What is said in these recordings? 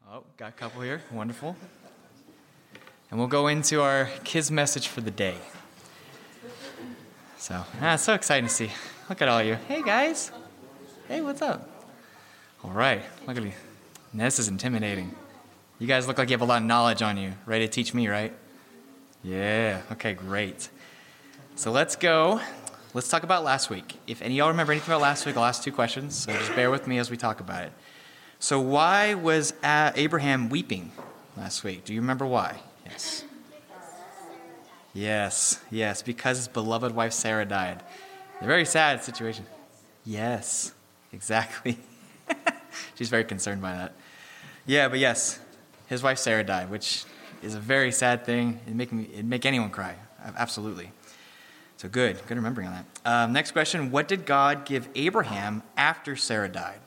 Oh, got a couple here. Wonderful. And we'll go into our kids' message for the day. So, it's so exciting to see. Look at all you. Hey, guys. Hey, what's up? All right. Look at me. This is intimidating. You guys look like you have a lot of knowledge on you. Ready to teach me, right? Yeah. Okay, great. So let's go. Let's talk about last week. If any of y'all remember anything about last week, I'll ask 2 questions. So just bear with me as we talk about it. So why was Abraham weeping last week? Do you remember why? Yes, because his beloved wife Sarah died. A very sad situation. Yes, exactly. She's very concerned by that. Yeah, but yes, his wife Sarah died, which is a very sad thing. It'd make anyone cry, absolutely. So good remembering on that. Next question, what did God give Abraham after Sarah died?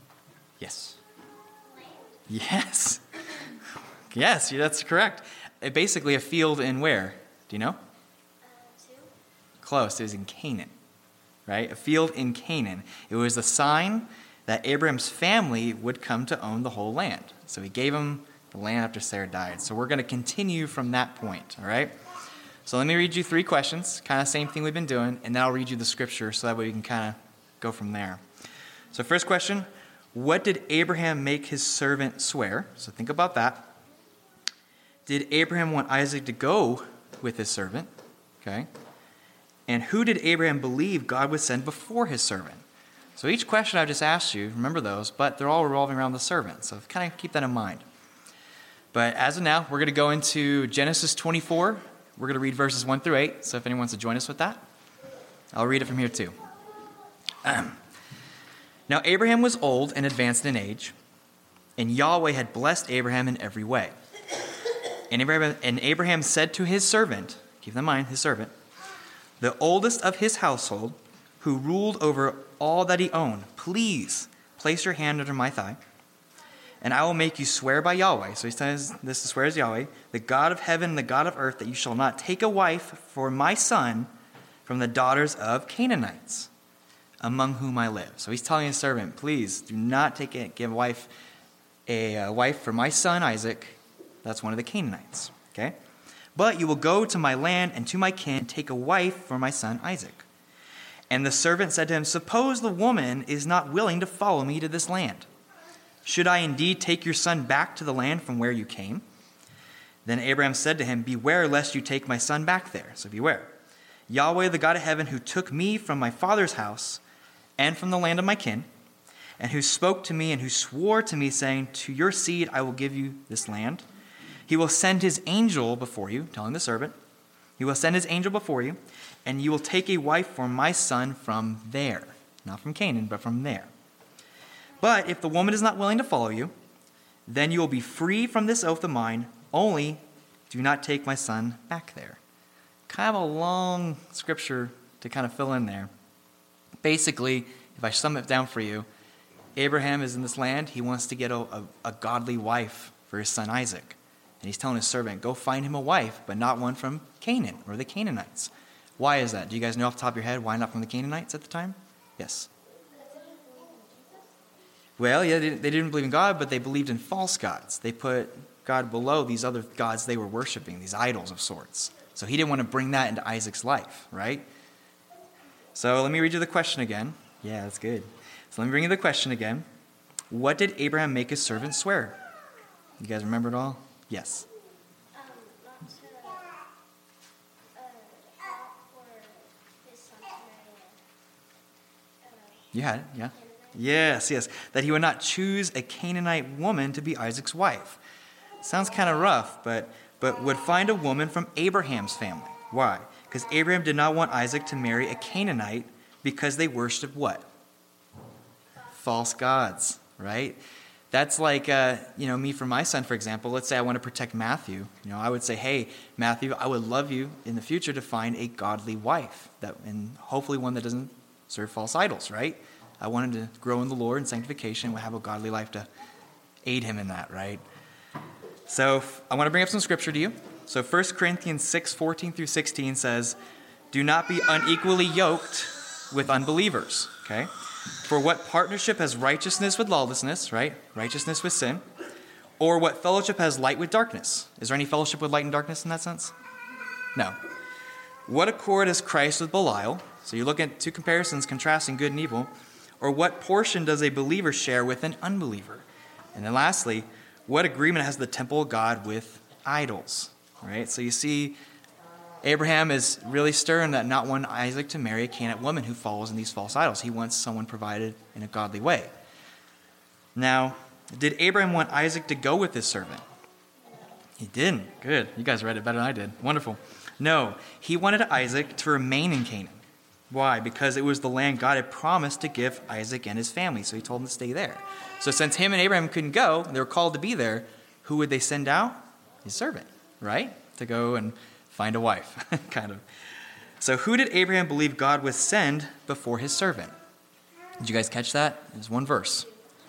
Yes, that's correct. Basically a field in where? Do you know? Close. It was in Canaan, right? A field in Canaan. It was a sign that Abraham's family would come to own the whole land. So he gave him the land after Sarah died. So we're going to continue from that point, all right? So let me read you 3 questions, kind of same thing we've been doing, and then I'll read you the scripture so that way we can kind of go from there. So first question, what did Abraham make his servant swear? So think about that. Did Abraham want Isaac to go with his servant? Okay. And who did Abraham believe God would send before his servant? So each question I've just asked you, remember those, but they're all revolving around the servant. So kind of keep that in mind. But as of now, we're going to go into Genesis 24. We're going to read verses 1 through 8. So if anyone wants to join us with that, I'll read it from here too. Now Abraham was old and advanced in age, and Yahweh had blessed Abraham in every way. And Abraham said to his servant, keep in mind, his servant, the oldest of his household, who ruled over all that he owned, please place your hand under my thigh, and I will make you swear by Yahweh. So he says this to swear as Yahweh, the God of heaven and the God of earth, that you shall not take a wife for my son from the daughters of Canaanites, among whom I live. So he's telling his servant, please do not give a wife for my son Isaac. That's one of the Canaanites. Okay? But you will go to my land and to my kin and take a wife for my son Isaac. And the servant said to him, suppose the woman is not willing to follow me to this land. Should I indeed take your son back to the land from where you came? Then Abraham said to him, beware lest you take my son back there. So beware. Yahweh, the God of heaven, who took me from my father's house and from the land of my kin, and who spoke to me and who swore to me, saying, to your seed I will give you this land. He will send his angel before you, telling the servant, he will send his angel before you, and you will take a wife for my son from there. Not from Canaan, but from there. But if the woman is not willing to follow you, then you will be free from this oath of mine, only do not take my son back there. Kind of a long scripture to kind of fill in there. Basically, if I sum it down for you, Abraham is in this land. He wants to get a godly wife for his son Isaac. And he's telling his servant, go find him a wife, but not one from Canaan or the Canaanites. Why is that? Do you guys know off the top of your head why not from the Canaanites at the time? Yes. Well, yeah, they didn't believe in God, but they believed in false gods. They put God below these other gods they were worshiping, these idols of sorts. So he didn't want to bring that into Isaac's life, right? So let me read you the question again. Yeah, that's good. So let me bring you the question again. What did Abraham make his servant swear? You guys remember it all? Yes. Not to for his son to marry You had it, yeah. Yes. That he would not choose a Canaanite woman to be Isaac's wife. Sounds kind of rough, but would find a woman from Abraham's family. Why? Because Abraham did not want Isaac to marry a Canaanite because they worshiped what? False gods, right? That's like, me for my son, for example. Let's say I want to protect Matthew. I would say, hey, Matthew, I would love you in the future to find a godly wife, and hopefully one that doesn't serve false idols, right? I want him to grow in the Lord and sanctification and have a godly life to aid him in that, right? So I want to bring up some scripture to you. So 1 Corinthians 6:14 through 16 says, do not be unequally yoked with unbelievers, okay? For what partnership has righteousness with lawlessness, right? Righteousness with sin. Or what fellowship has light with darkness? Is there any fellowship with light and darkness in that sense? No. What accord has Christ with Belial? So you look at two comparisons contrasting good and evil. Or what portion does a believer share with an unbeliever? And then lastly, what agreement has the temple of God with idols? Right? So you see, Abraham is really stern that not want Isaac to marry a Canaanite woman who follows in these false idols. He wants someone provided in a godly way. Now, did Abraham want Isaac to go with his servant? He didn't. Good. You guys read it better than I did. Wonderful. No, he wanted Isaac to remain in Canaan. Why? Because it was the land God had promised to give Isaac and his family, so he told him to stay there. So since him and Abraham couldn't go, they were called to be there, who would they send out? His servant, right? To go and find a wife, kind of. So who did Abraham believe God would send before his servant? Did you guys catch that? There's one verse.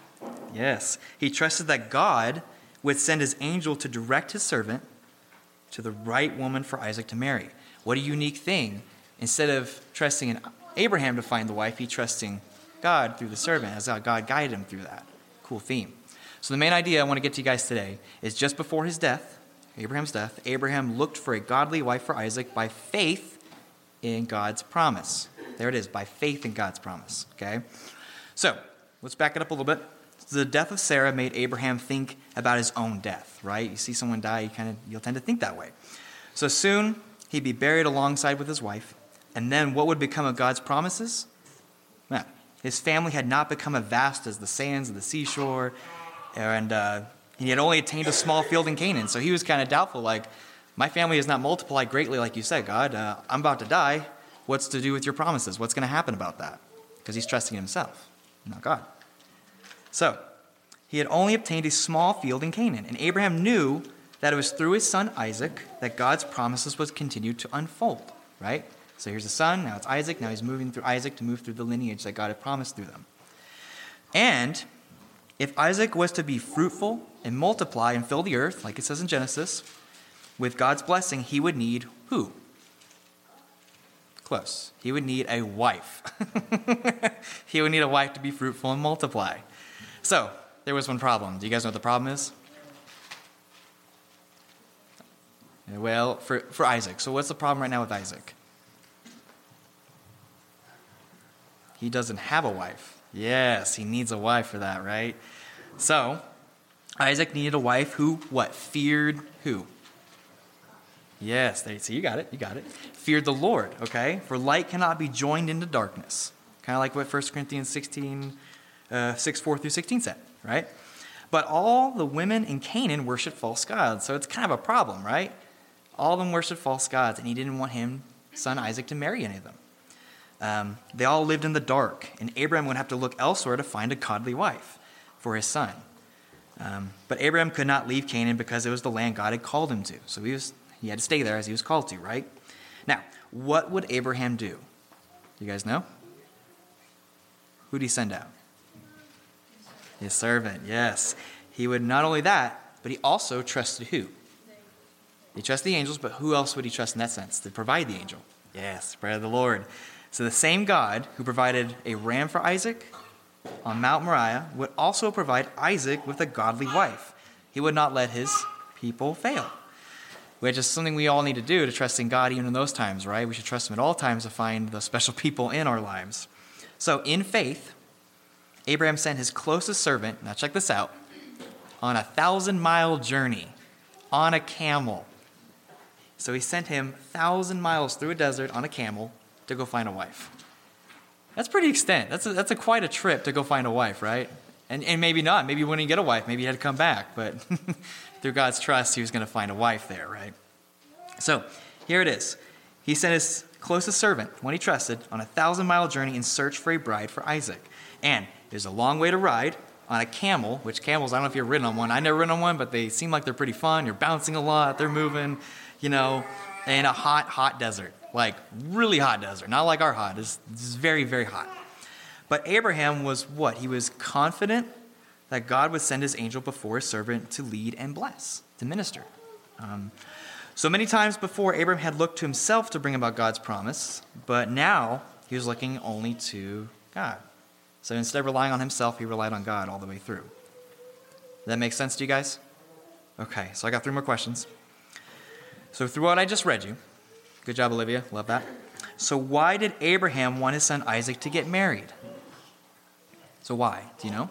Yes. He trusted that God would send his angel to direct his servant to the right woman for Isaac to marry. What a unique thing. Instead of trusting in Abraham to find the wife, he trusting God through the servant, as God guided him through that. Cool theme. So the main idea I want to get to you guys today is just before his death, Abraham's death, Abraham looked for a godly wife for Isaac by faith in God's promise. There it is, by faith in God's promise. Okay? So, let's back it up a little bit. The death of Sarah made Abraham think about his own death, right? You see someone die, you'll tend to think that way. So soon, he'd be buried alongside with his wife. And then what would become of God's promises? Well, his family had not become as vast as the sands of the seashore, and he had only attained a small field in Canaan. So he was kind of doubtful, like, my family has not multiplied greatly like you said, God. I'm about to die. What's to do with your promises? What's going to happen about that? Because he's trusting himself, not God. So, he had only obtained a small field in Canaan, and Abraham knew that it was through his son Isaac that God's promises would continue to unfold, right? So here's the son, now it's Isaac, now he's moving through Isaac to move through the lineage that God had promised through them. And if Isaac was to be fruitful and multiply and fill the earth, like it says in Genesis, with God's blessing, he would need who? Close. He would need a wife. He would need a wife to be fruitful and multiply. So, there was one problem. Do you guys know what the problem is? Well, for Isaac. So what's the problem right now with Isaac? He doesn't have a wife. Yes, he needs a wife for that, right? So, Isaac needed a wife who, what? Feared who? Yes, so you got it. Feared the Lord, okay? For light cannot be joined into darkness. Kind of like what 1 Corinthians 6:4-16 said, right? But all the women in Canaan worshiped false gods, so it's kind of a problem, right? All of them worshiped false gods, and he didn't want his son Isaac to marry any of them. They all lived in the dark, and Abraham would have to look elsewhere to find a godly wife for his son. But Abraham could not leave Canaan because it was the land God had called him to. So he had to stay there as he was called to, right? Now, what would Abraham do? You guys know? Who did he send out? His servant, yes. He would not only that, but he also trusted who? He trusted the angels, but who else would he trust in that sense? To provide the angel. Yes, prayer of the Lord. So the same God who provided a ram for Isaac on Mount Moriah would also provide Isaac with a godly wife. He would not let his people fail, which is something we all need to do to trust in God even in those times, right? We should trust him at all times to find the special people in our lives. So in faith, Abraham sent his closest servant, now check this out, on a 1,000-mile journey on a camel. So he sent him 1,000 miles through a desert on a camel to go find a wife. That's pretty extent. That's quite a trip to go find a wife, right? And maybe not. Maybe he wouldn't get a wife. Maybe he had to come back. But through God's trust, he was going to find a wife there, right? So here it is. He sent his closest servant, one he trusted, on a 1,000-mile journey in search for a bride for Isaac. And there's a long way to ride on a camel, which camels, I don't know if you've ridden on one. I never ridden on one, but they seem like they're pretty fun. You're bouncing a lot. They're moving, in a hot, hot desert. Like, really hot desert. Not like our hot. This is very, very hot. But Abraham was what? He was confident that God would send his angel before his servant to lead and bless, to minister. So many times before, Abraham had looked to himself to bring about God's promise, but now he was looking only to God. So instead of relying on himself, he relied on God all the way through. Does that make sense to you guys? Okay, so I got 3 more questions. So through what I just read you, good job, Olivia, love that. So why did Abraham want his son Isaac to get married? So why? Do you know?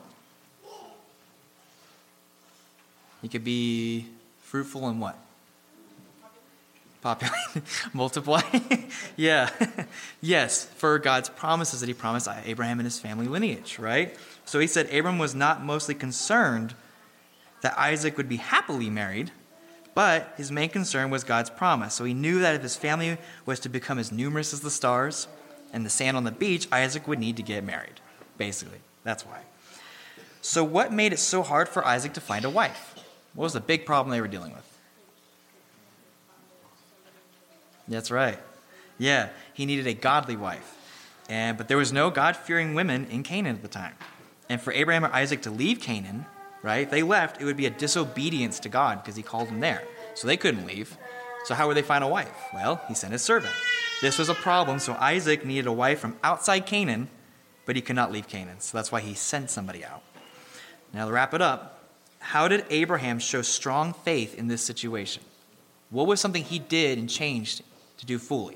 He could be fruitful and what? Populate, multiply. Yeah. Yes, for God's promises that he promised Abraham and his family lineage, right? So he said Abram was not mostly concerned that Isaac would be happily married, but his main concern was God's promise. So he knew that if his family was to become as numerous as the stars and the sand on the beach, Isaac would need to get married, basically. That's why. So what made it so hard for Isaac to find a wife? What was the big problem they were dealing with? That's right. Yeah, he needed a godly wife. But there was no God-fearing women in Canaan at the time. And for Abraham or Isaac to leave Canaan, right, if they left, it would be a disobedience to God because he called them there. So they couldn't leave. So how would they find a wife? Well, he sent his servant. This was a problem, so Isaac needed a wife from outside Canaan, but he could not leave Canaan. So that's why he sent somebody out. Now to wrap it up, how did Abraham show strong faith in this situation? What was something he did and changed to do fully?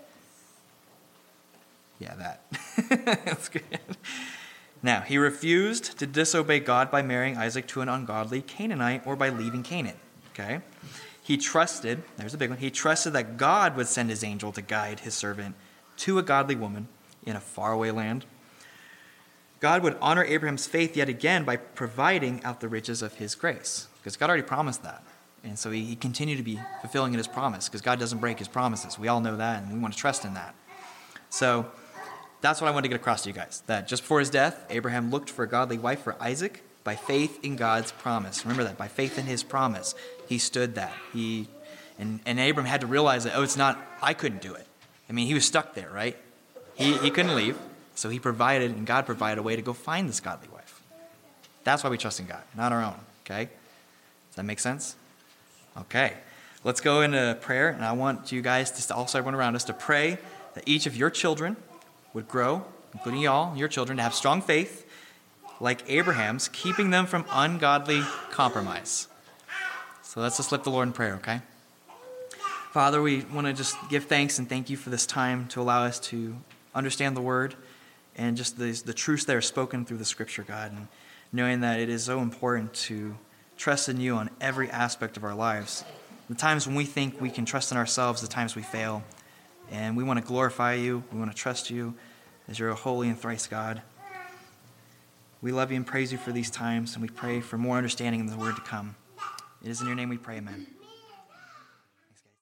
Yeah, that. That's good. Now, he refused to disobey God by marrying Isaac to an ungodly Canaanite or by leaving Canaan. Okay? He trusted, there's a big one, he trusted that God would send his angel to guide his servant to a godly woman in a faraway land. God would honor Abraham's faith yet again by providing out the riches of his grace, because God already promised that. And so he continued to be fulfilling his promise, because God doesn't break his promises. We all know that, and we want to trust in that. So that's what I wanted to get across to you guys, that just before his death, Abraham looked for a godly wife for Isaac by faith in God's promise. Remember that, by faith in his promise, he stood that. And Abraham had to realize that, it's not, I couldn't do it. I mean, he was stuck there, right? He couldn't leave, so he provided, and God provided a way to go find this godly wife. That's why we trust in God, not our own, okay? Does that make sense? Okay, let's go into prayer, and I want you guys, to also everyone around us, to pray that each of your children would grow, including y'all, your children, to have strong faith like Abraham's, keeping them from ungodly compromise. So let's just lift the Lord in prayer, okay? Father, we want to just give thanks and thank you for this time to allow us to understand the word and just the truths that are spoken through the scripture, God, and knowing that it is so important to trust in you on every aspect of our lives. The times when we think we can trust in ourselves, the times we fail. And we want to glorify you. We want to trust you as you're a holy and thrice God. We love you and praise you for these times, and we pray for more understanding in the word to come. It is in your name we pray, amen.